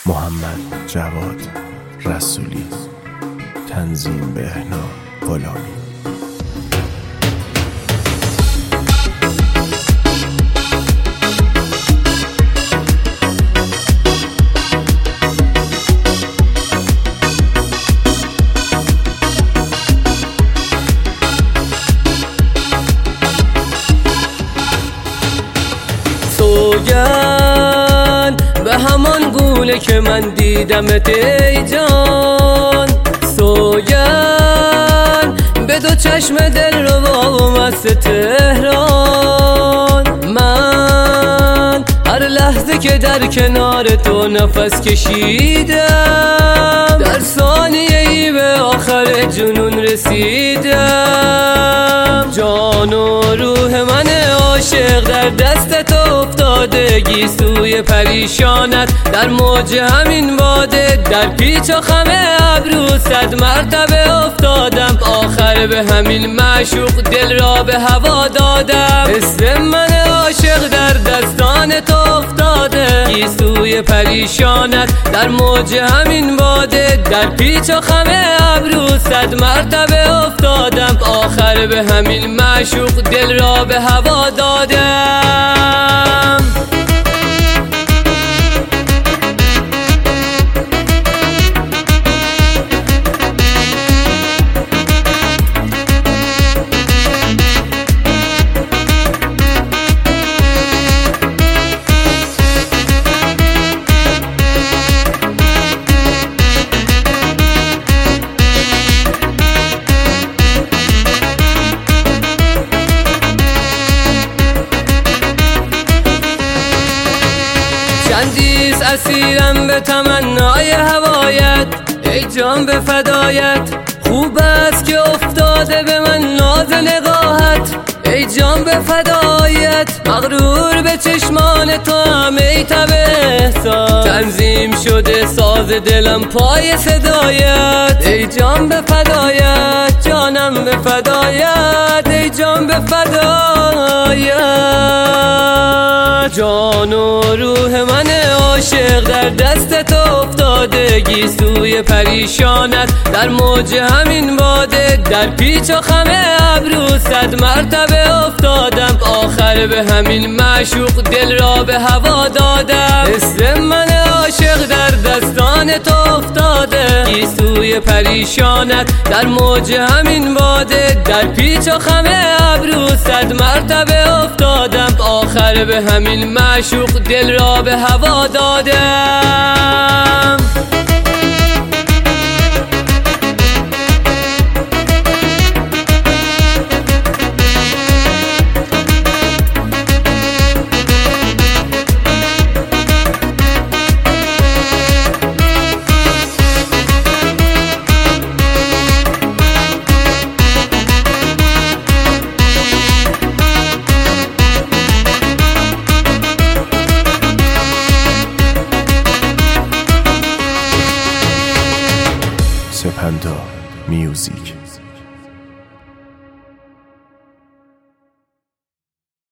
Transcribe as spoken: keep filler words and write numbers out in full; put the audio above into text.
محمد جواد رسولی، تنظیم بهنام غلامی. سوگند به همان گونه که من دیدمت ای جان، سوگند به دو چشم دل ربا و مست تهران. من هر لحظه که در کنار تو نفس کشیدم، در ثانیه ای به آخر جنون رسیدم. جان و روح من عاشق در دست تو افتاده، گیسوی پریشانت در موج همین باده. در پیچ و خم ابرو صد مرتبه افتادم، آخر به همین معشوق دل را به هوا دادم. اسم من عاشق در دستان تو افتاده، گیسوی پریشانت در موج همین باده. در پیچ و خم ابرو صد مرتبه افتادم، آخر به همین معشوق دل را به هوا دادم. چندیز اسیرم به تمنای هوایت، ای جان به فدایت. خوب است که افتاده به من ناز نگاهت، ای جان به فدایت. مغرور به چشمان تو هم ای تب احسان، تنظیم شده ساز دلم پای صدایت. ای جان به فدایت، جانم به فدایت، ای جان به فدایت. جان و روح من عاشق در دست تو افتاده، گیسوی پریشانت در موج همین باده. در پیچ و خم ابرو صد مرتبه افتادم، آخر به همین معشوق دل را به هوا دادم. اسم من عاشق در دستان تو افتاده، گیسوی پریشانت در موج همین باده. در پیچ و خم ابرو صد مرتبه افتادم، آخر به همین معشوق دل را به هوا دادم. سپنتا میوزیک.